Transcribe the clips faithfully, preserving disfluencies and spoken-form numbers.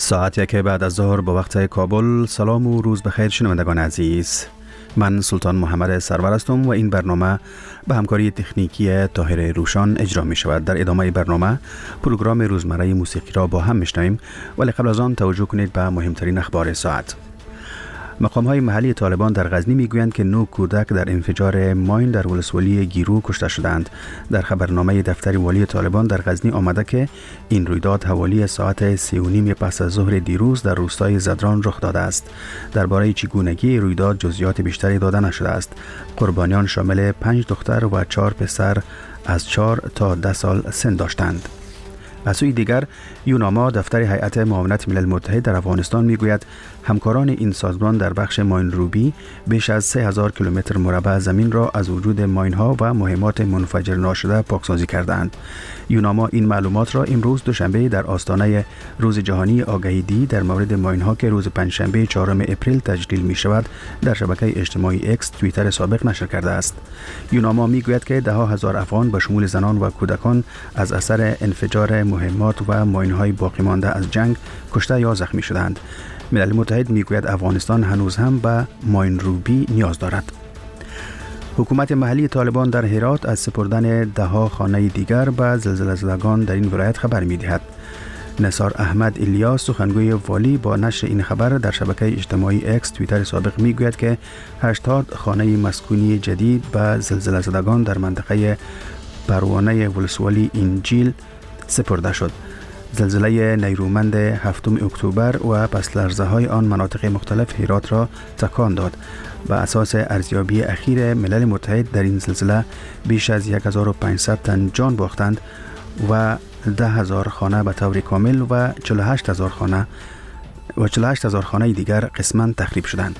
ساعت یک بعد از ظهر به وقت کابل. سلام و روز بخیر شنوندگان عزیز. من سلطان محمد سرور هستم و این برنامه به همکاری تکنیکی طاهر روشان اجرا می شود. در ادامه برنامه پروگرام روزمره موسیقی را با هم میشنویم، ولی قبل از آن توجه کنید به مهمترین اخبار ساعت. مقام های محلی طالبان در غزنی میگویند که نو کودک در انفجار ماین در ولسوالی گیرو کشته شدند. در خبرنامه دفتر والی طالبان در غزنی آمده که این رویداد حوالی ساعت سی و نیم پس از ظهر دیروز در روستای زدران رخ داده است. درباره چگونگی رویداد جزئیات بیشتری داده نشده است. قربانیان شامل پنج دختر و چهار پسر از چهار تا ده سال سن داشتند. از سوی دیگر یوناما دفتر هیئت معاونت ملل متحد در افغانستان میگوید همکاران این سازمان در بخش ماین روبی بیش از سه هزار کیلومتر مربع زمین را از وجود ماین ها و مهمات منفجر ناشده پاکسازی کردند. یوناما این معلومات را امروز دوشنبه در آستانه روز جهانی آگهی در مورد ماین ها که روز پنجشنبه چهارم اپریل تجلیل می شود در شبکه اجتماعی اکس توییتر سابق نشر کرده است. یوناما میگوید که ده ها هزار افغان به شمول زنان و کودکان از اثر انفجار مهمات و ماین های باقی مانده از جنگ کشته یا زخمی شدند. ملل متحد میگوید افغانستان هنوز هم به ماین روبی نیاز دارد. حکومت محلی طالبان در هرات از سپردن ده ها خانه دیگر به زلزله زدگان در این ولایت خبر میدهد. نثار احمد الیاس سخنگوی والی با نشر این خبر در شبکه اجتماعی اکس توییتر سابق میگوید که هشتاد خانه مسکونی جدید به زلزله زدگان در منطقه پروانه ولسوالی انجیل سپرده شد. زلزله نیرومند هفتم اکتبر و پس لرزه های آن مناطق مختلف هرات را تکان داد. به اساس ارزیابی اخیر ملل متحد در این زلزله بیش از هزار و پانصد تن جان باختند و ده هزار خانه به طور کامل و چهل و هشت هزار خانه و چهل و هشت هزار خانه دیگر قسماً تخریب شدند.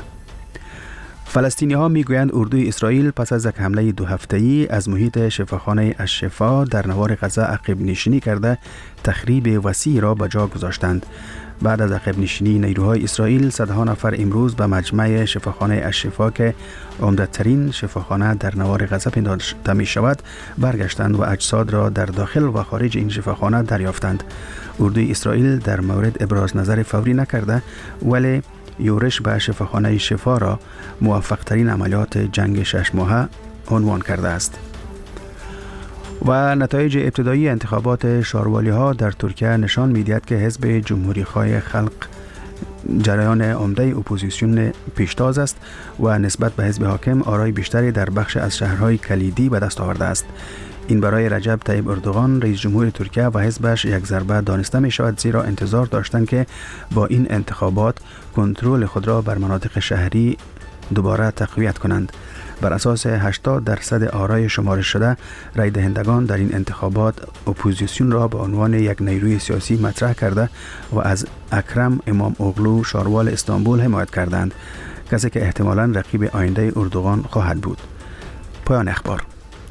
فلسطینی ها می گویند اردوی اسرائیل پس از یک حمله دو هفته‌ای از محیط شفاخانه الشفا در نوار غزه عقب نشینی کرده تخریب وسیع را به جا گذاشتند. بعد از عقب نشینی نیروهای اسرائیل صدها نفر امروز به مجمع شفاخانه الشفا که عمده‌ترین شفاخانه در نوار غزه پنداشته می شود برگشتند و اجساد را در داخل و خارج این شفاخانه دریافتند. اردوی اسرائیل در مورد ابراز نظر فوری نکرده، ولی یورش به شفاخانه شفا را موفق ترین عملیات جنگ شش ماهه عنوان کرده است. و نتایج ابتدایی انتخابات شاروالی ها در ترکیه نشان می‌دهد که حزب جمهوری خواه خلق جریان عمده اپوزیسیون پیشتاز است و نسبت به حزب حاکم آرای بیشتری در بخش از شهرهای کلیدی به دست آورده است. این برای رجب طیب اردوغان رئیس جمهور ترکیه و حزبش یک ضربه دانسته می شود، زیرا انتظار داشتند که با این انتخابات کنترل خود را بر مناطق شهری دوباره تقویت کنند. بر اساس هشتاد درصد آرای شمارش شده، رای دهندگان در این انتخابات اپوزیسیون را به عنوان یک نیروی سیاسی مطرح کرده و از اکرم امام اوغلو شاروال استانبول حمایت کردند، کسی که احتمالاً رقیب آینده اردوغان خواهد بود. پایان اخبار.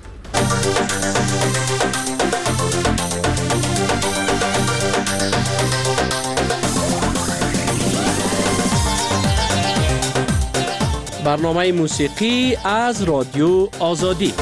برنامه موسیقی از رادیو آزادی.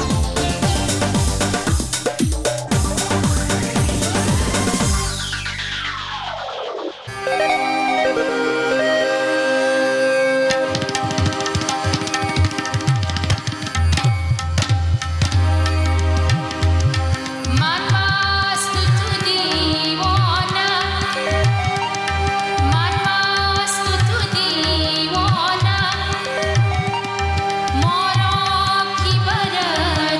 Mara ki bara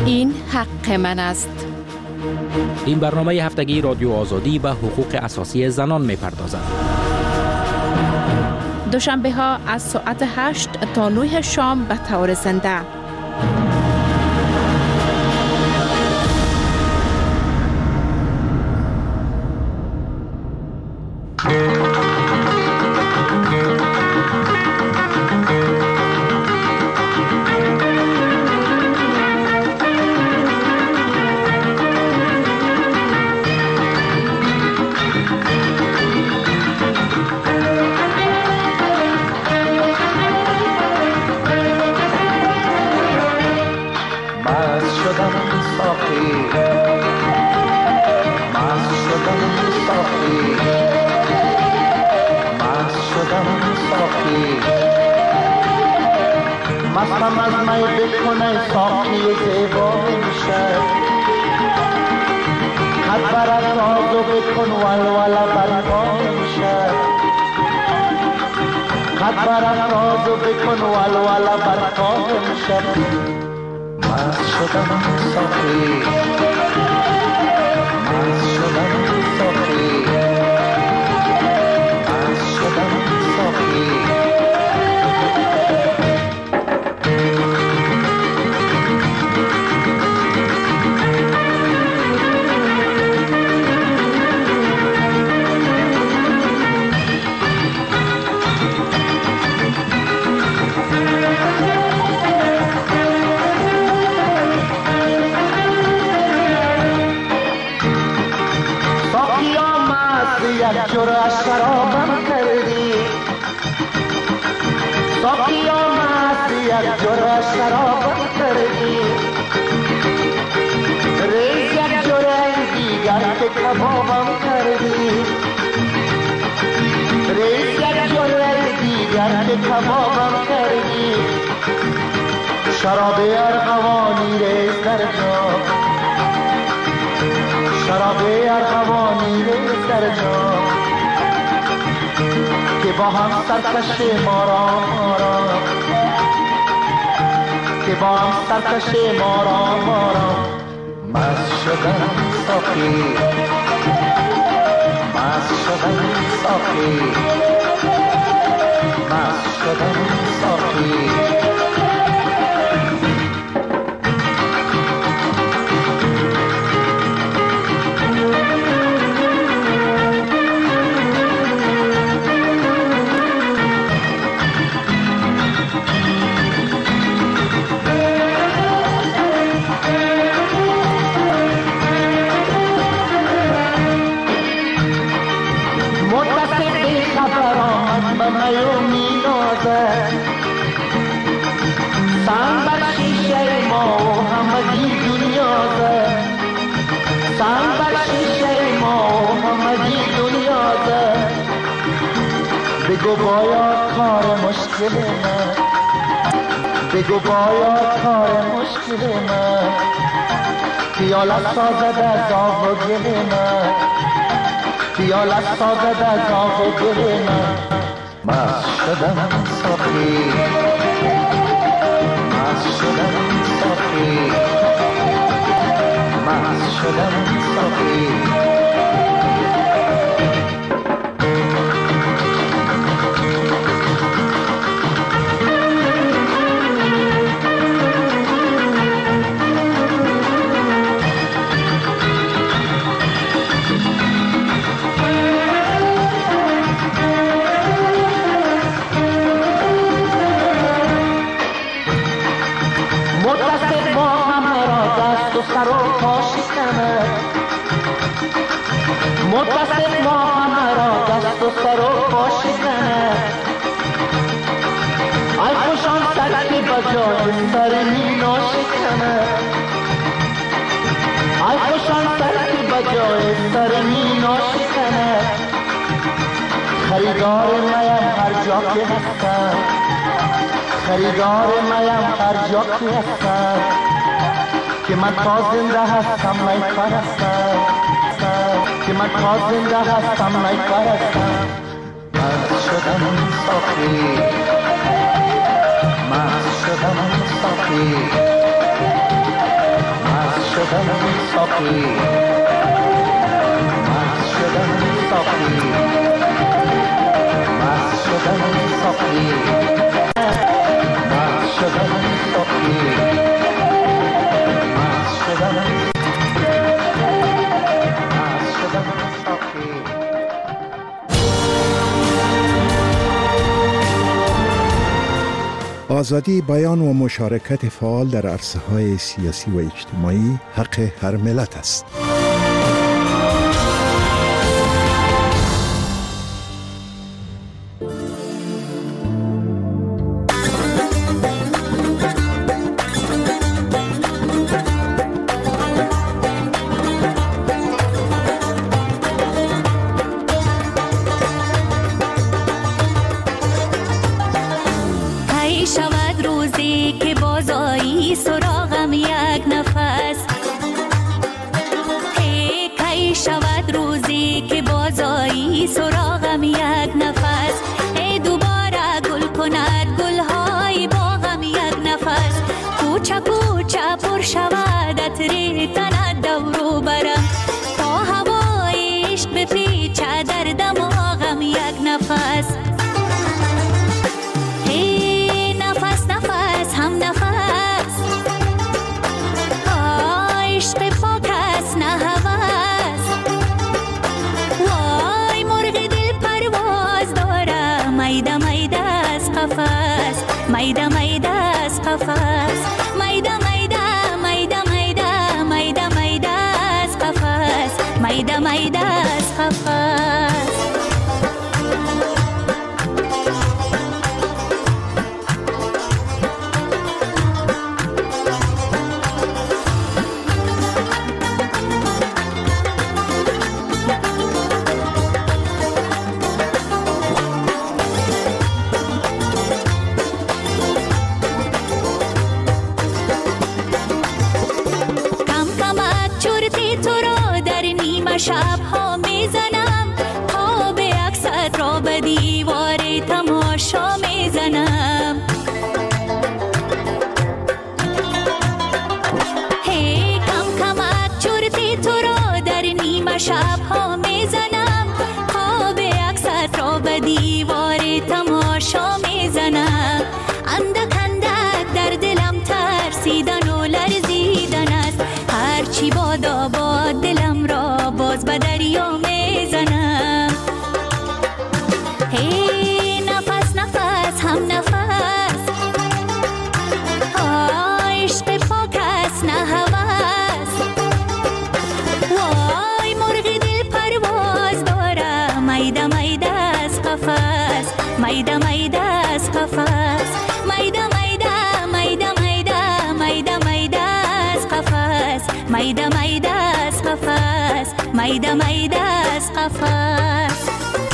این حق من است. این برنامه هفتگی رادیو آزادی به حقوق اساسی زنان می‌پردازد. دوشنبه ها از ساعت هشت تا نه شام به طور زنده. مستم از می بکنه ساقی زیبا میشه، خط برد رازو بکن ولوله برپا میشه، خط برد رازو بکن ولوله برپا میشه. مست شدم ساقی، مست شدم ساقی، مست شدم ساقی. یک جرعه شرابم کردی ساقی آمد، یک جرعه شرابم کردی، ریز یک جرعه دیگر که کبابم کردی، ریز یک جرعه دیگر که کبابم کردی. شراب ارغوانی ریز در جام، شراب ارغوانی ریز در جام، که با هم سرکش ما را ما را، که با هم سرکش ما را ما را. مست شدم ساقی، مست شدم ساقی، مست شدم ساقی. میو می نازد سنگ بر شیشه ما و همگی دنیا زد، سنگ بر شیشه ما و همگی دنیا زد. بگو باید کار مشکل من، بگو باید کار مشکل من، خیالت سازد از آب و گل من، خیالت سازد از آب و گل من. مست شدم ساقی، مست شدم ساقی، مست شدم ساقی. سر و پا شکنه، متصل ما همه را دست و سر و پا شکنه. ای خوشان سر که بجای سر مینا شکنه، ای خوشان سر که بجای سر مینا شکنه. خریدار میم هر جا که هستم، خریدار میم هر جا که هستم، که من تا زنده هستم می پرستم، که من تا زنده هستم می پرستم. مست شدم ساقی، مست شدم ساقی، شدم ساقی مست شدم ساقی مست شدم ساقی مست شدم ساقی مست شدم مست شدم ساقی. آزادی بیان و مشارکت فعال در عرصه‌های سیاسی و اجتماعی حق هر ملت است. Maida maida qafas maida maida maida maida maida maida qafas maida maida qafas شب ها میزنم پا به عکست را به دیوار تماشا میزنم هی کم کمک چرتی تو را در نیمه شب ها میزنم پا به عکست را به دیوار تماشا میزنم اندک اندک در دلم ترسیدن و لرزیدن است هرچی بادا باد دلم را باز به دریا میزنم هی نفس نفس هم نفس عشق پاک است نه هوس وای مرغ دل پرواز داره میده میده از قفس میده میده از قفس میده میده میده میده میده میده از قفس میده میده از قفس میده میده از قفس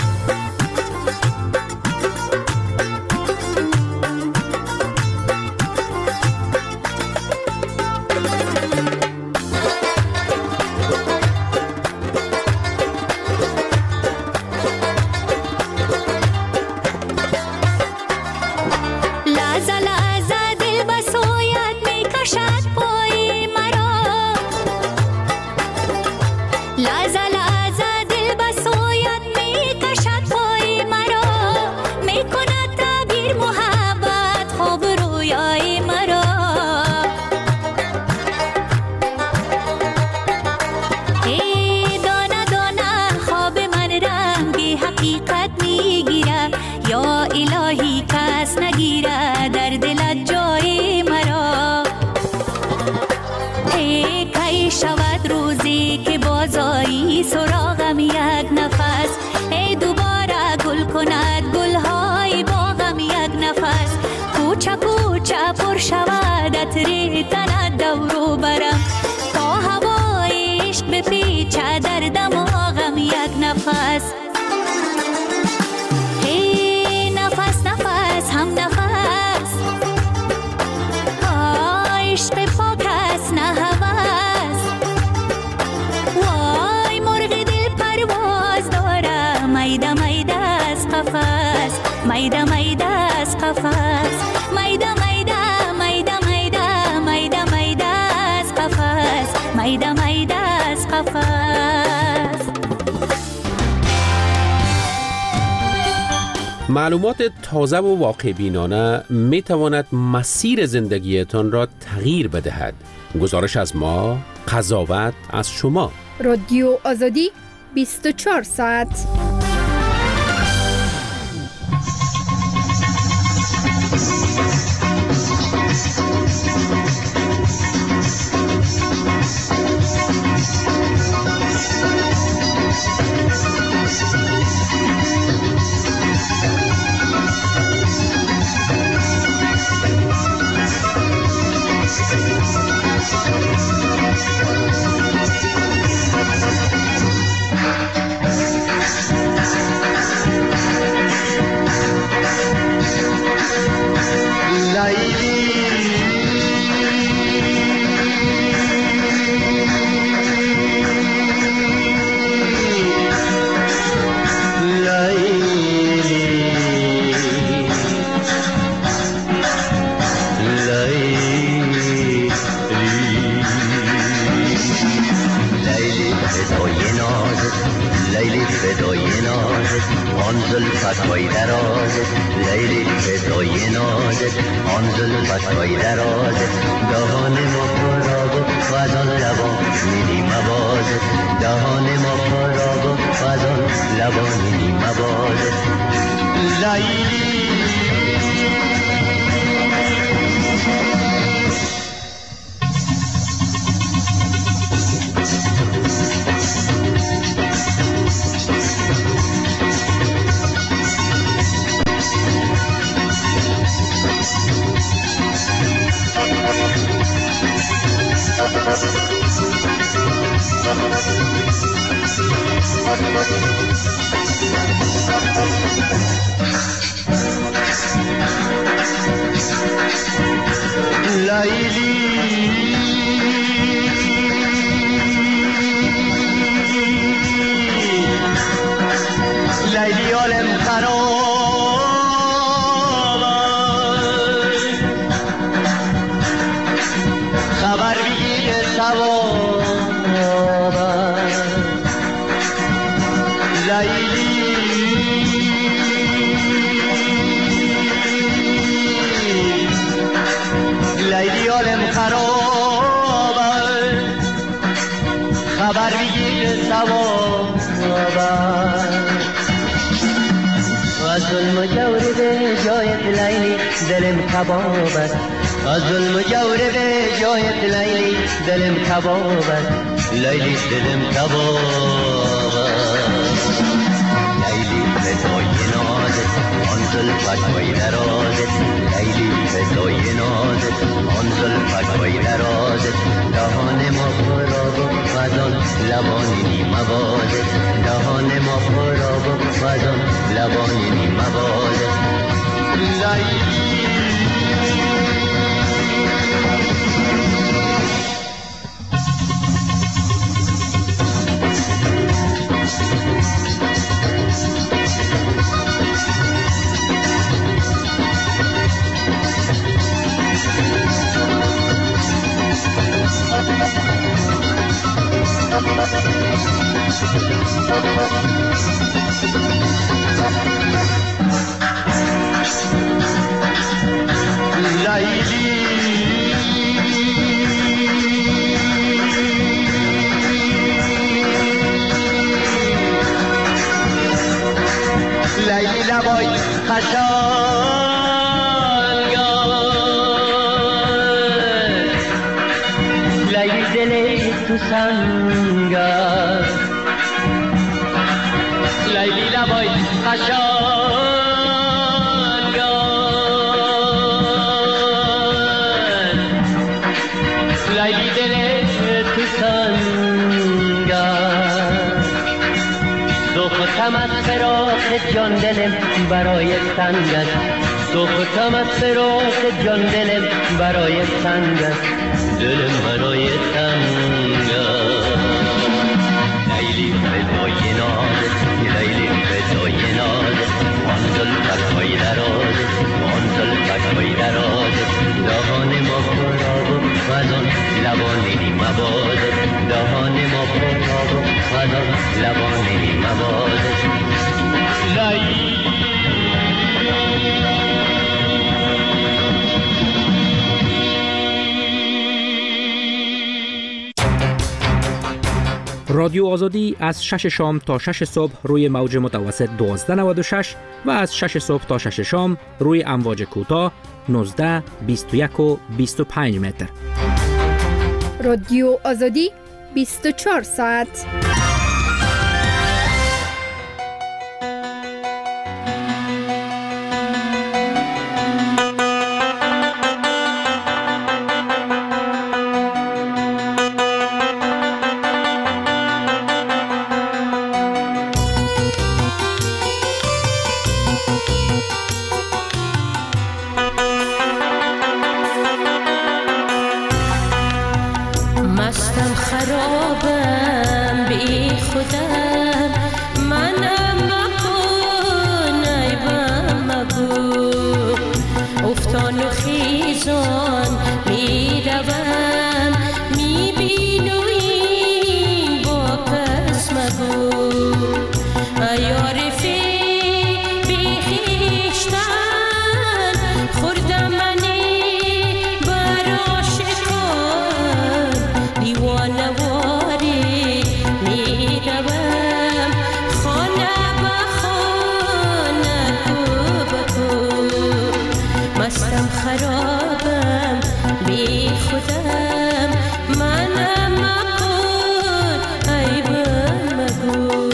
شود روزی که بازایی سراغم یک نفس ای دوباره گل کند گلهای باغم یک نفس کوچه کوچه پر شود عطر تن دورو برم تا هوای عشق بپیچه در دماغم یک نفس ای نفس نفس هم نفس عشق پاک است نه هوس وای مرغ دل پرواز داره میده میده از قفس میده میده از قفس میده میده میده میده میده میده از قفس میده میده از قفس. معلومات تازه و واقع بینانه می تواند مسیر زندگیتان را تغییر بدهد. گزارش از ما، قضاوت از شما. رادیو آزادی بیست و چهار ساعت. از ظلم جور به جایت لیلی دلم کباب لیلی دلم کباب لیلی فدای نازت آن زلفت وای درازت لیلی فدای نازت آن زلفت وای درازت دهان ما خراب و فضان لبانی نیم موازت دهان ما خراب و فضان لبانی نیم موازت لیلی لیلی لبای خشایار لیلی دلی تو سنگر لیلی لبای خشایار لیلی دلی تو سنگر دو ختم از فراق جان دلم برای سنگت دو ختم از فراق جان دلم برای سنگت دلم برای سنگت لیلی فدای نازت لیلی فدای نازت آن زلفت وای درازت آن زلفت وای درازت دهان ما خراب و فضان لبانی نیم موازت دهان ما پرتاب و فدا لبانه مواده لایی رادیو آزادی از شش شام تا شش صبح روی موج متوسط دوازده نود و شش و از شش صبح تا شش شام روی امواج کوتاه نوزده، بیست و یک و بیست و پنج متر. رادیو آزادی بیست و چهار ساعت. مستم خرابم بی خودم منم مکن عیبم مگو افتان و خیزان می روم می بینو این با کس مگو ایارفی بی خیشتن خوردم خرابم بی خودم منم مکن عیبم مگو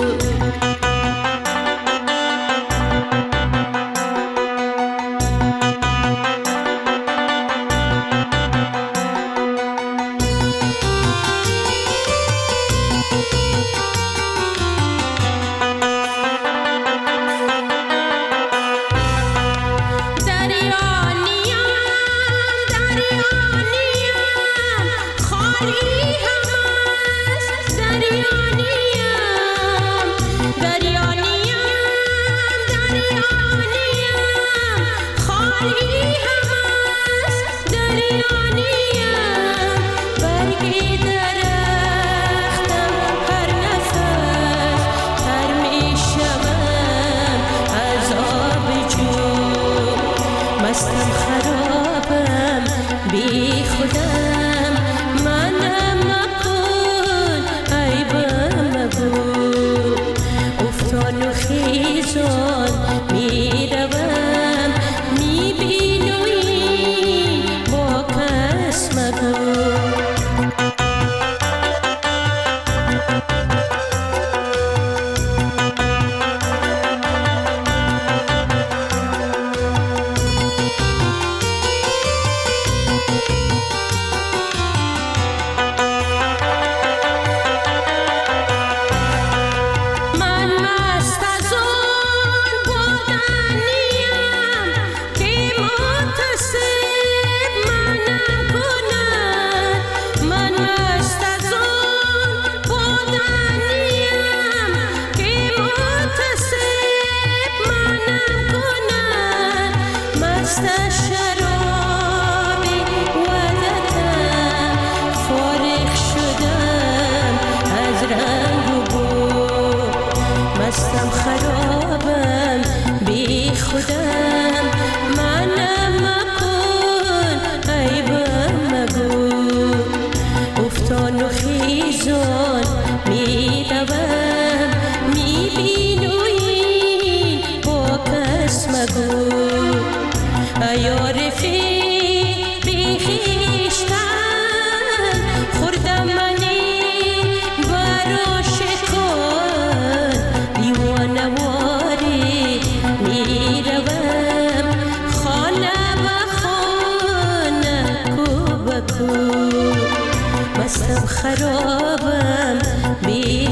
خرابم بی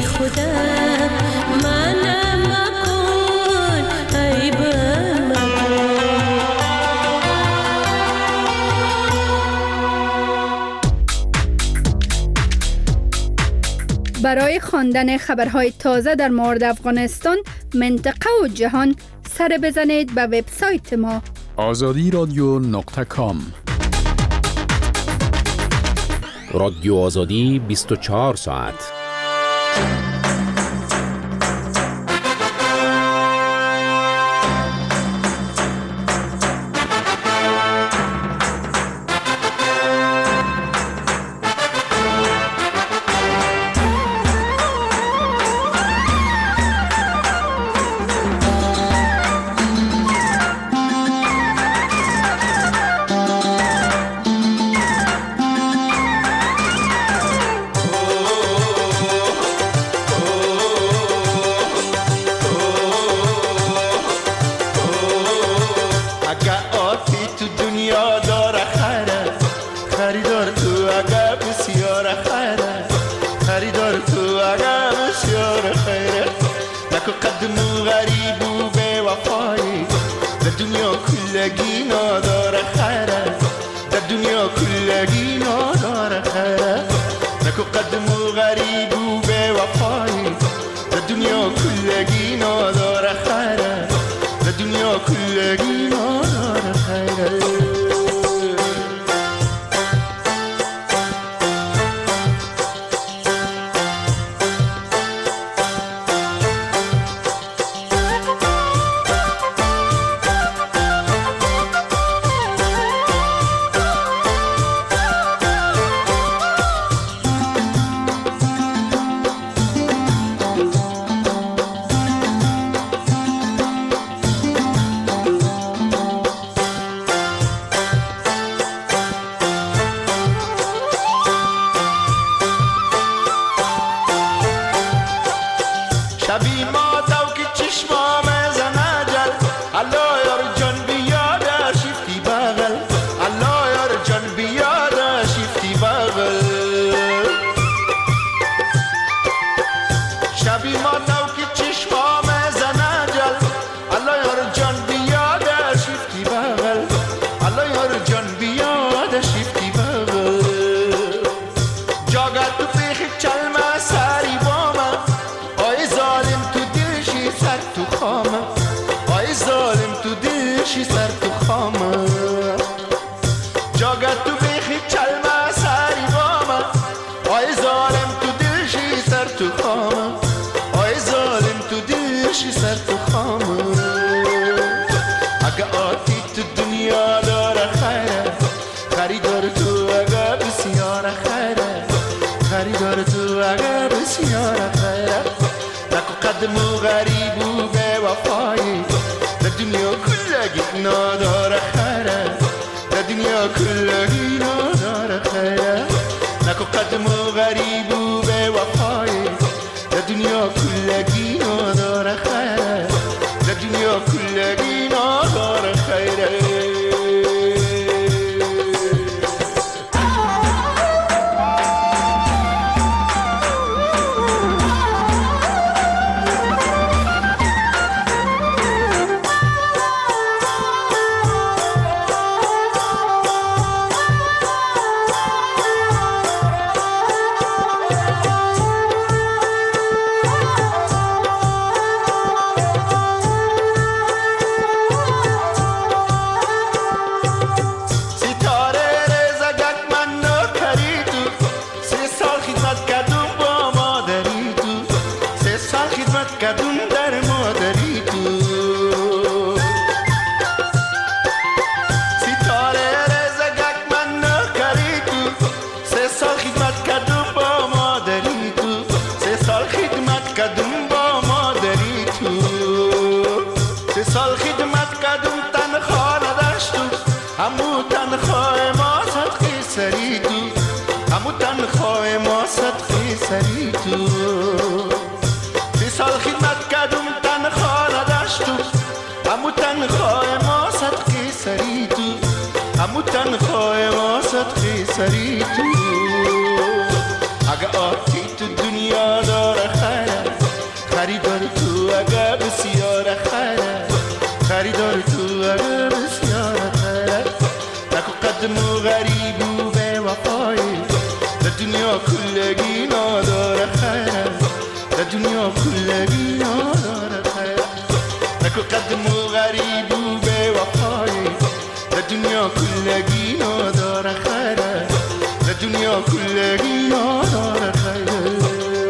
خودم منم مکن عیبم برای خواندن خبرهای تازه در مورد افغانستان، منطقه و جهان سر بزنید به وبسایت ما آزادی رادیو نقطه کام. رادیو آزادی بیست و چهار ساعت. دنیا کلگی نداره خیره.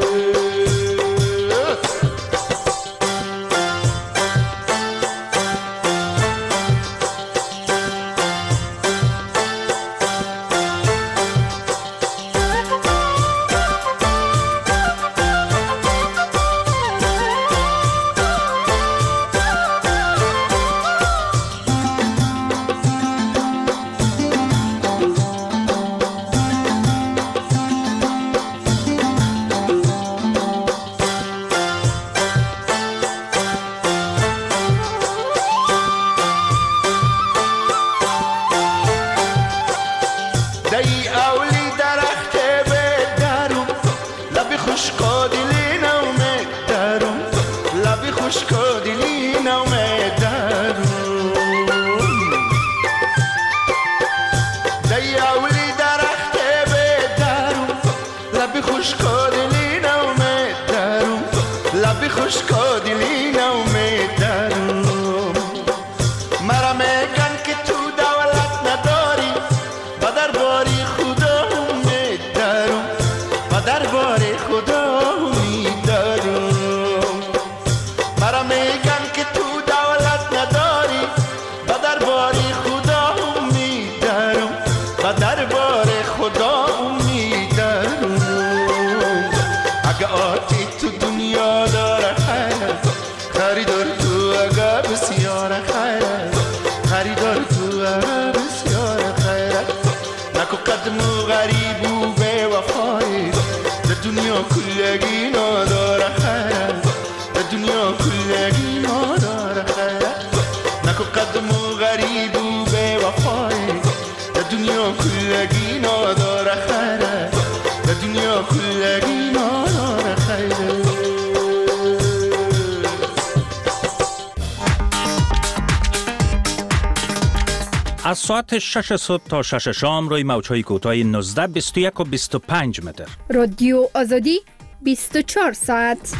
از ساعت شش صبح تا شش شام روی موج‌های کوتاه نوزده، بیست و یک و بیست و پنج متر. رادیو آزادی بیست و چهار ساعت.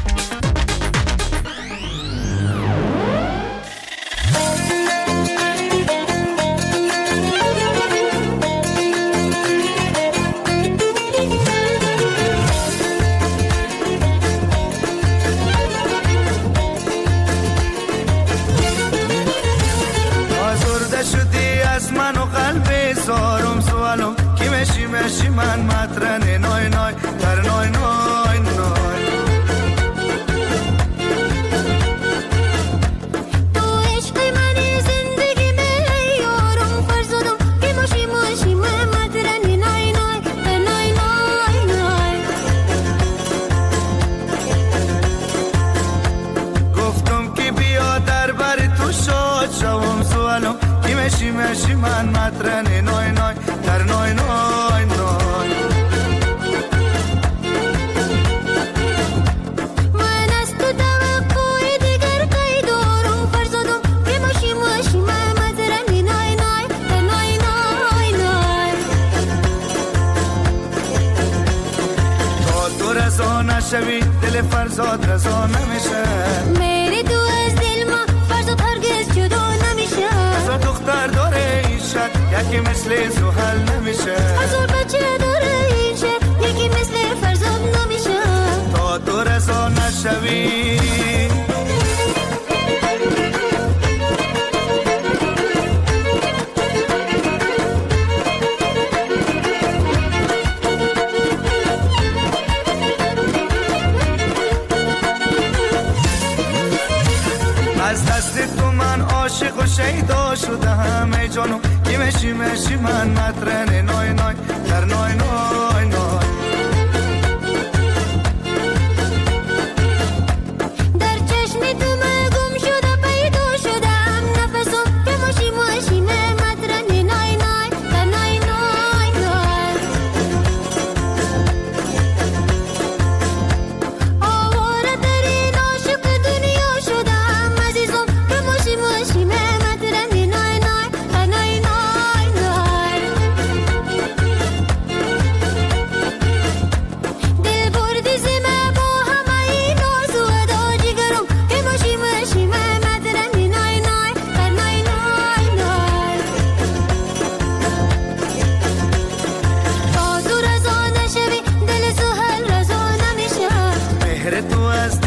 مشی من مطرن نای نای در نای نای نای تو عشق منی زندگی می یارم فرزادم که مشی مشی من مطرن نای نای در نای نای نای گفتم که بیا در بر تو شاد شوم سوالم که مشی مشی من مطرن نای نای در نای نای نای من از تو توقع دیگر کی دارم فرزادم که ماشی ماشی من مطرن نای نای در نای نای نای تا تو رضا نشوی دل فرزاد رضا نمیشه میری تو از دل ما فرزاد هرگز جدا نمیشه از دختر داره این شک یکی مثل زحل نمیشه هزار بچه داره این شهر یکی مثل فرزاد نمیشه تا تو رضا نشوی از دست تو من عاشق و شیدا شدم ای جانو کی مشی مشی من مطرن نای نای در نای نای نای در چشم تو من گم شده پیدا شدم نفسم که ماشی ماشی من مطرن نای نای در نای نای نای آواره ترین عاشق دنیا شدم عزیزم که ماشی ماشی من مطرن نای نای در نای نای نای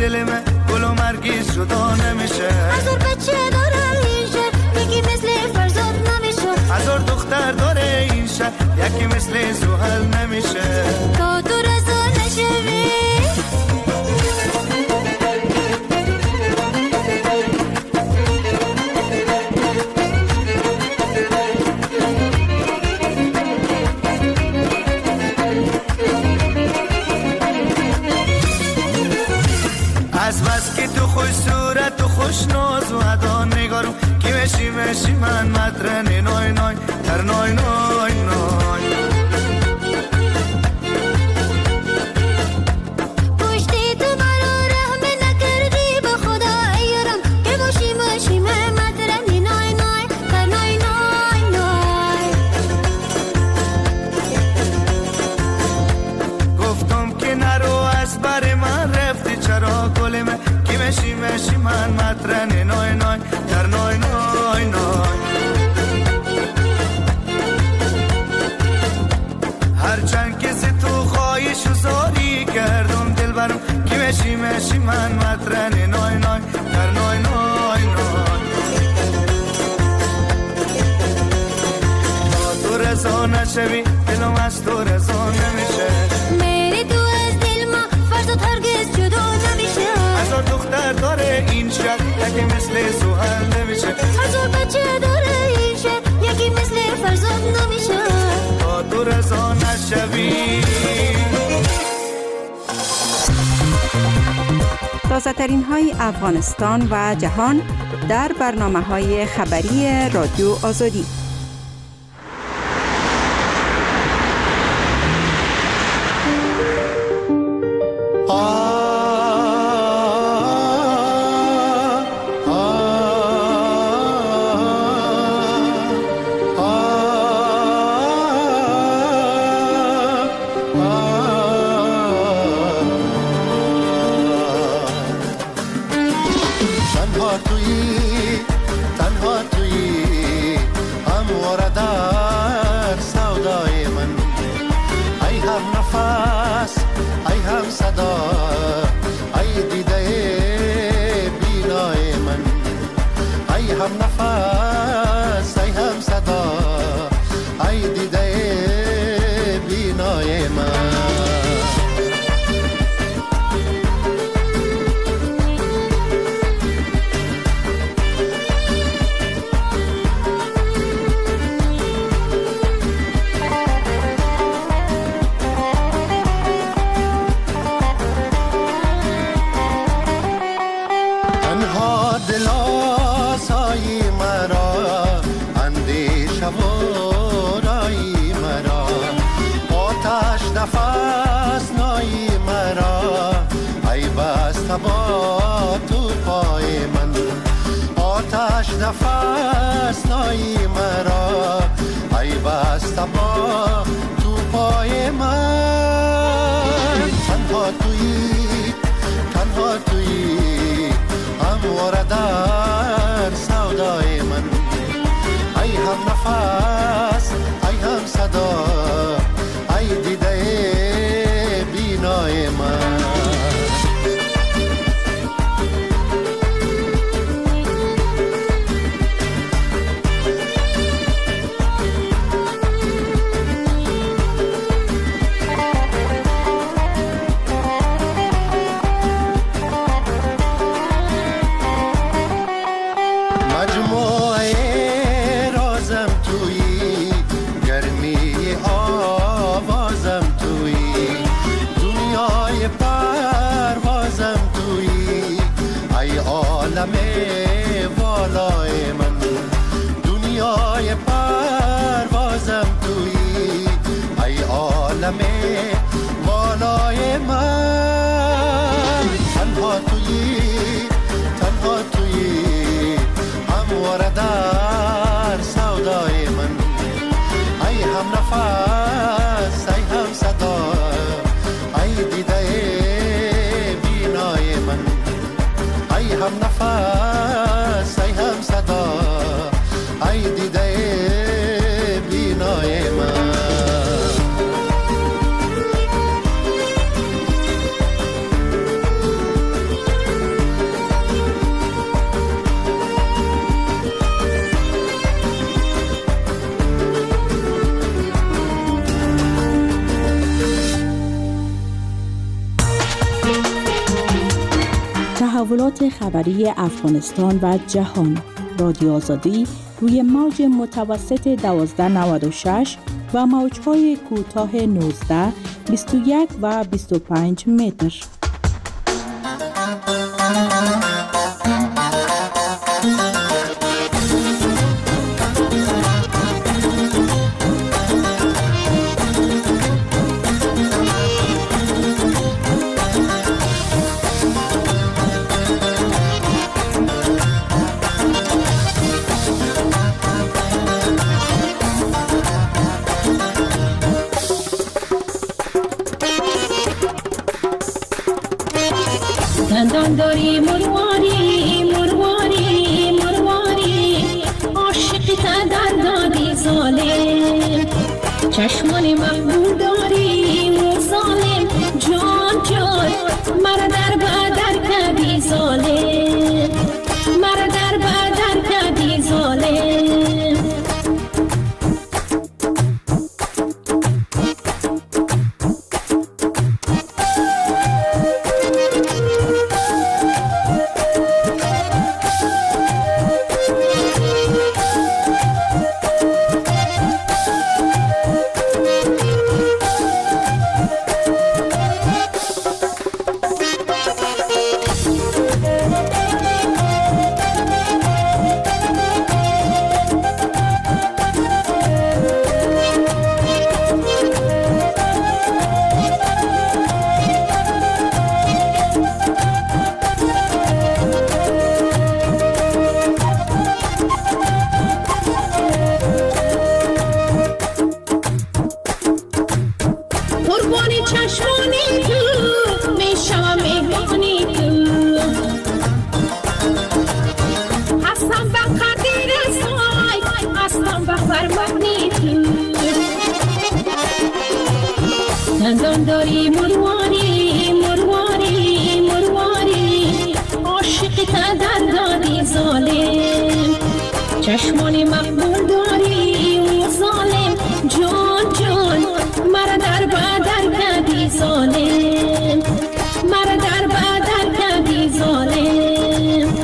دل من گل و مرگی جدا نمیشه. هزار بچه داره این شهر یکی مثل فرزاد نمیشه. هزار دختر داره این شهر یکی مثل زحل نمیشه. تا تو رضا نشوی از بس که تو خوش صورت و خوش ناز و ادا نگارم که مشی مشی من مدرن نای نای در نای نای نای پشتی تو مرا رحم نکردی به خدا ایرم که مشی مشی من مدرن نای نای در نای نای نای گفتم که نرو از بر من رفتی چرا گل من که مشی مشی من مدرن نای نای در نای نای نای هرچند که ز تو خواهش و زاری کردم دل برم که مشی مشی من مدرن نای نای در نای نای نای تا تو رضا نشوی دلم از تو رضا نمیشه. میری تو از دل ما فرزاد هرگز جدا نمیشه. هزار دختر داره این شهر یکی مثل زحل نمیشه. هزار بچه داره این شهر یکی مثل فرزاد نمیشه. تا تو رضا نشوی. تازه ترین های افغانستان و جهان در برنامه های خبری رادیو آزادی. نفس نایی مرا ای بسته با تو پای من. تنها تویی تنها تویی همواره در سودای من. ای هم نفس ای هم صدا ای دیده بینای من. والای من دنیای پروازم تویی ای عالم والای من. تنها تویی تنها تویی همواره در سودای من. ای هم نفس ای هم صدا ای دیده بینای من. ای هم نفس ای هم صدا ای دیده بینای من. تحولات خبری افغانستان و جهان. رادیو آزادی روی موج متوسط دوازده نود و شش و موج‌های کوتاه نوزده، بیست و یک و بیست و پنج متر. دندان داری مرواری مرواری مرواری عاشق تا دندانی ظالم چشمان مقبول داری و ظالم جان جان مرا در بدر کردی ظالم مرا در بدر کردی ظالم دندان داری مرواری مرواری مرواری عاشق تا دندانی ظالم چشمان مقبول داری و ظالم جان جان مرا در بدر کردی ظالم مرا در بدر کردی ظالم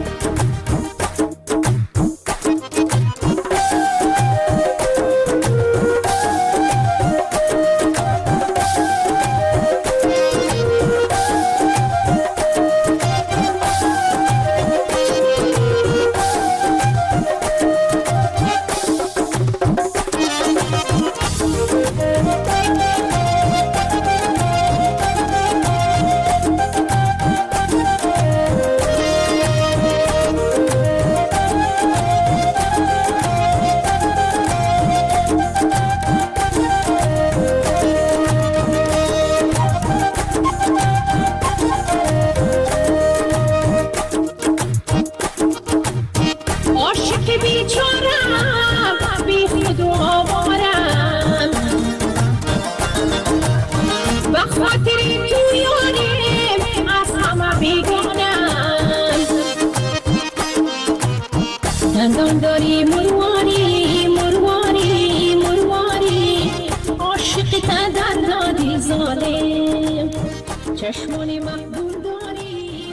دندان داری مرواری مرواری مرواری عاشق تا دندانی ظالم چشمان مقبول داری.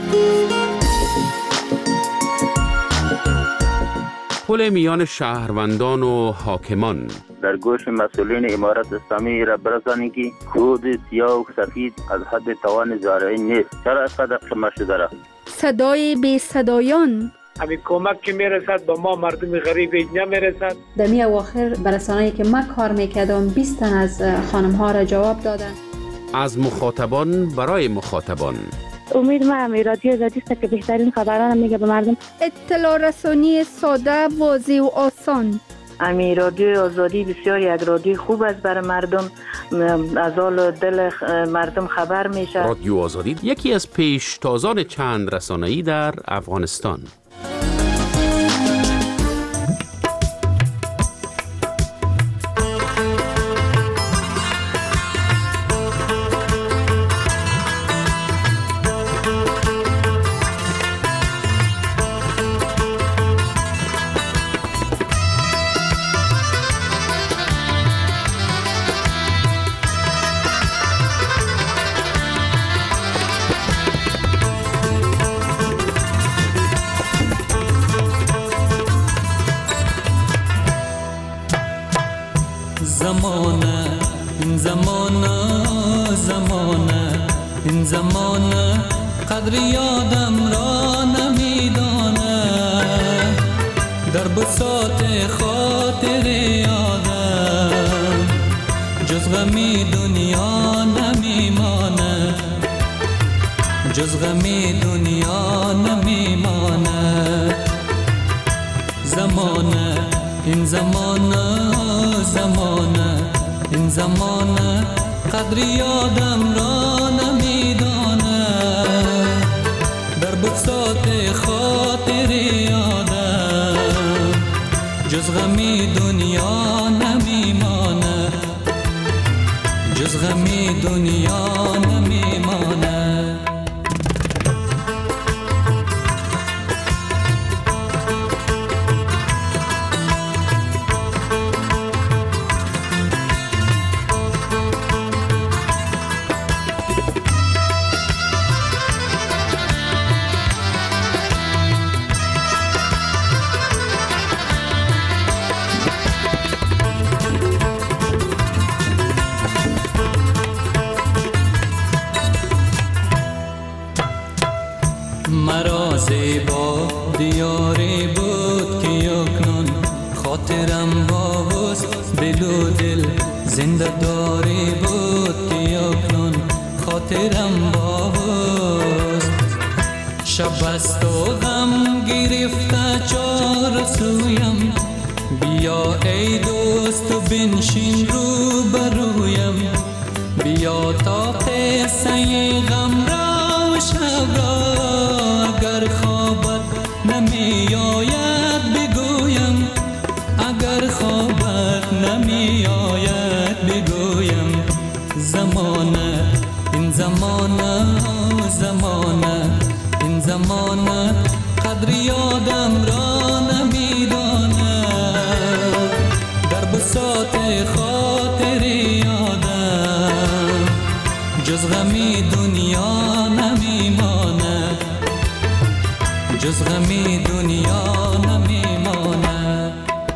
پل میان شهروندان و حاکمان. در گوش مسئولین امارت اسلامی را برسانید که کود سیاه و سفید از حد توان زارعی نیست. چرا اینقدر قمه شده را؟ صدای بی صدایان. همین کمک که میرسد به ما مردم غریب نمیرسد. در می اواخر برسانه‌ای که ما کار میکردم بیست تن از خانم ها را جواب دادن. از مخاطبان برای مخاطبان. امید ما هم رادیو آزادی است که بهترین خبران میگه به مردم. اطلاع رسانی ساده، واضح و آسان. امی رادیو آزادی بسیار یک رادیو خوب است برای مردم، از حال دل مردم خبر میشه. رادیو آزادی یکی از پیشتازان چند رسانه‌ای در افغانستان. این زمانه قدر یادم را نمیدانه، در بساط خاطر یادم جز غمی دنیا نمیمانه، جز غمی دنیا نمیمانه. زمانه این زمانه زمانه این زمانه قدر یادم را نمیدانه، در بساط خاطر یادم جز غمی دنیا نمیمانه، جز غمی دنیا نمیمانه. مرا زیبا دیاری بود که یکنون خاطرم باز دل و دل زنده داری بود که یکنون خاطرم باز. شب است و غم گرفته چار سویم، بیا ای دوست و بنشین رو برویم، بیا تا قصه غم را و شب را اگر خوابت نمی آید بگویم، اگر خوابت نمی آید بگویم. زمانه این زمانه زمانه این زمانه قدر یادم را نمیدانه، در بساط خاطر یادم جز غمی دنیا نمیمانه، جز غمی دنیا نمیمانه.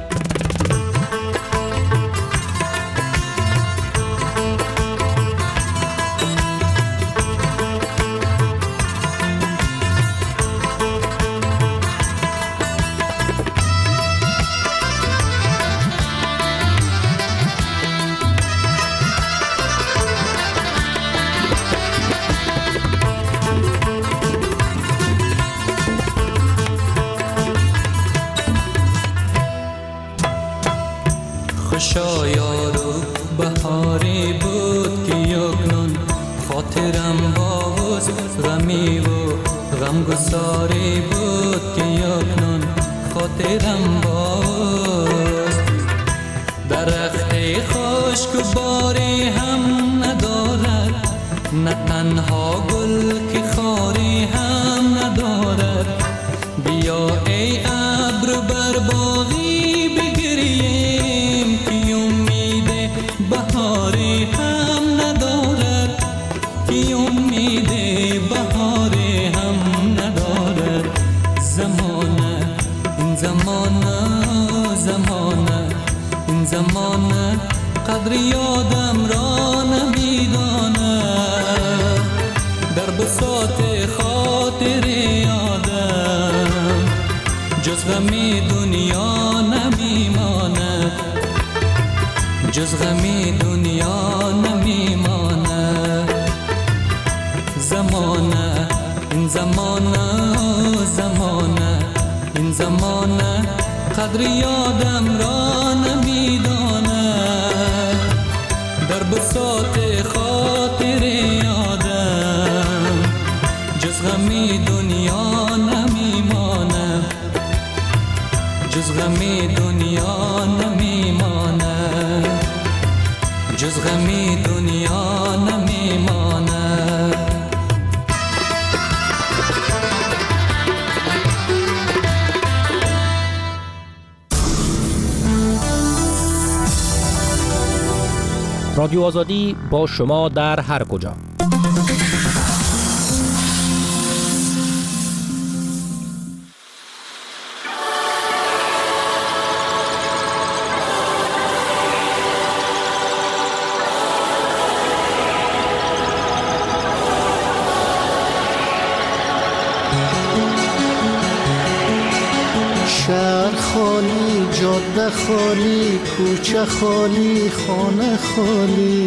خوشا یارو بهاری بود که یکنون خاطرم باز غمی و غمگساری بود که یکنون خاطرم باز. درخت خشک و باری هم ندارد، نه تنها گل که خاری هم ندارد. بیا ای ابر بر باغی بگریم که امید بهاری هم ندارد، که امید بهاری هم ندارد. زمانه این زمانه زمانه این زمانه قدر یادم را نمیدانه، در بساط خاطر یادم جز غمی دنیا نمیمانه، جز غمی دنیا نمیمانه. زمانه این زمانه زمانه این زمانه قدر یادم را نمیدانه، در بساط خاطر یادم جز غمی دنیا نمیمانه، جز غمی دنیا نمیمانه، جز غمی دنیا نمیمانه. رادیو آزادی با شما در هر کجا. خالی، جاده خالی، کوچه خالی، خانه خالی،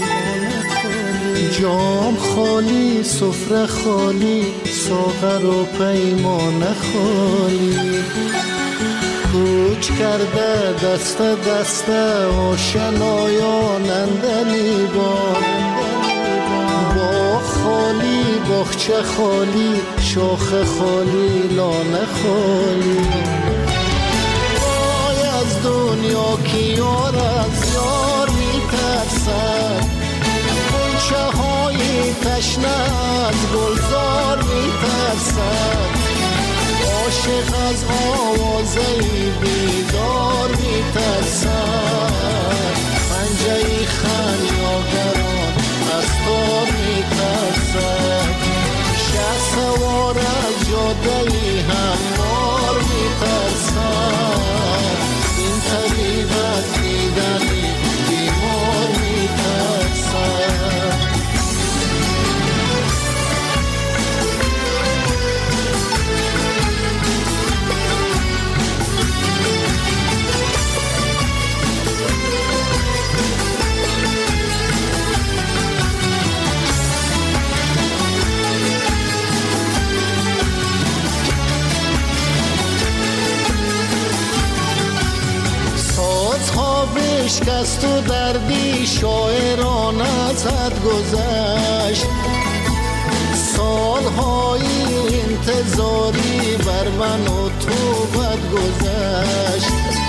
جام خالی، سفره خالی، ساغر و پیمانه خالی. کوچ کرده دست دست آشنایان اندلی بار، باغ خالی، باغچه خالی، شاخ خالی، لانه خالی. وای از دنیا که یار از یار میترسد، غنچه های تشنه از گلزار میترسد، عاشق از آوازه بیدار میترسد، پنجه خمیازگران از تار میترسد، شه سوار از جاده هموار میترسد، این طبیب از دیدن بیمار میترسد. بشکست و دردی شاعران از حد گذشت، سالهای انتظاری بر من و تو بد گذشت،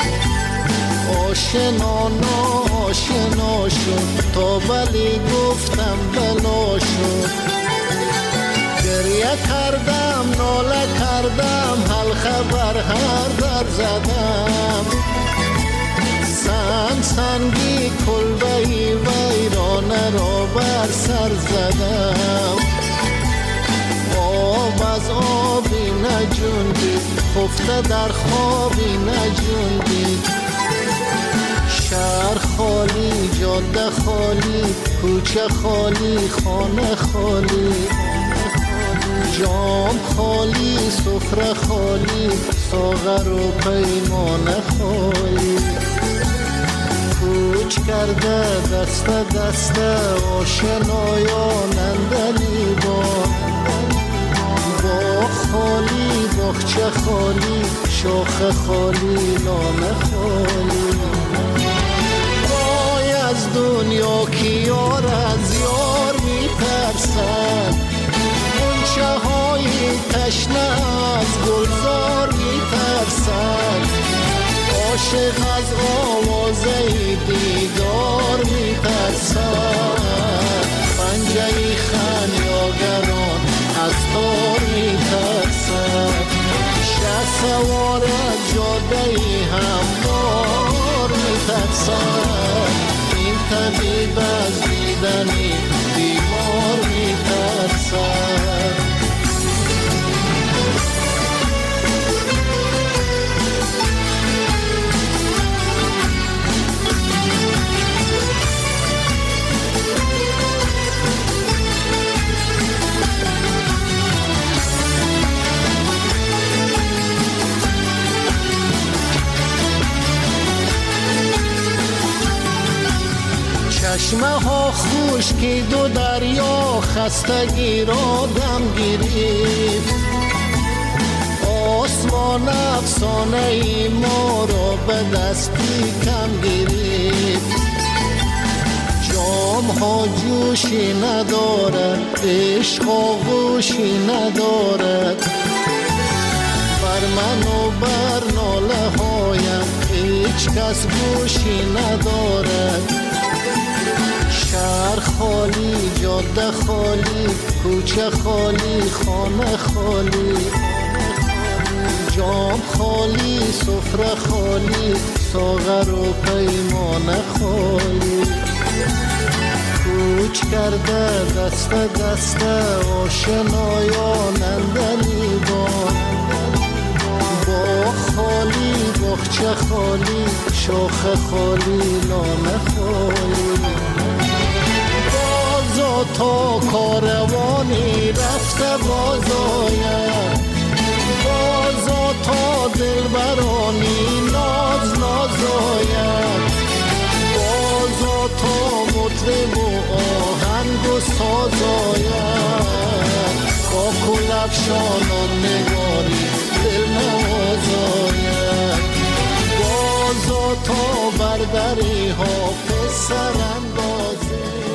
آشنا ناشنا شد تا بلی گفتم بلا شد، گریه کردم ناله کردم حلقه بر هر در زدم، سنگ سنگی کلبهی ویرانه را بر سر زدم، آب از آبی نجوندید، خفته در خوابی نجوندید، شهر خالی، جاده خالی، کوچه خالی، خانه خالی، جام خالی، سفره خالی، ساغر و پیمانه خالی. کوچ کرده دست دست آشنایان اندلی بار، باغ خالی، باغچه خالی، شاخ خالی، لانه خالی. وای از دنیا که یار از یار میترسد، غنچه های تشنه از گلزار میترسد، عاشق از آوازه دیدار میترسد، پنجه خمیازگران از تار میترسد، شه سوار از جاده هموار میترسد، این طبیب از دیدنی بیمار میترسد. چشمه ها خشکید و دریا خستگی را دم گرفت، آسمان افسانه ای ما را به دستی کم گرفت، جام ها جوشی ندارد، عشق آغوشی ندارد، بر من و بر ناله هایم هیچ کس گوشی ندارد، شهر خالی، جاده خالی، کوچه خالی، خانه خالی، جام خالی، سفره خالی، ساغر و پیمانه خالی. کوچ کرده دست دست آشنایان اندلی بار، باغ خالی، باغچه خالی، شاخ خالی، لانه خالی. بازا تا کاروانی رفته باز آید، بازا تا دلبرانی افشانان نگاری دل نوازاید بازا تا بردری حافظ سراندازه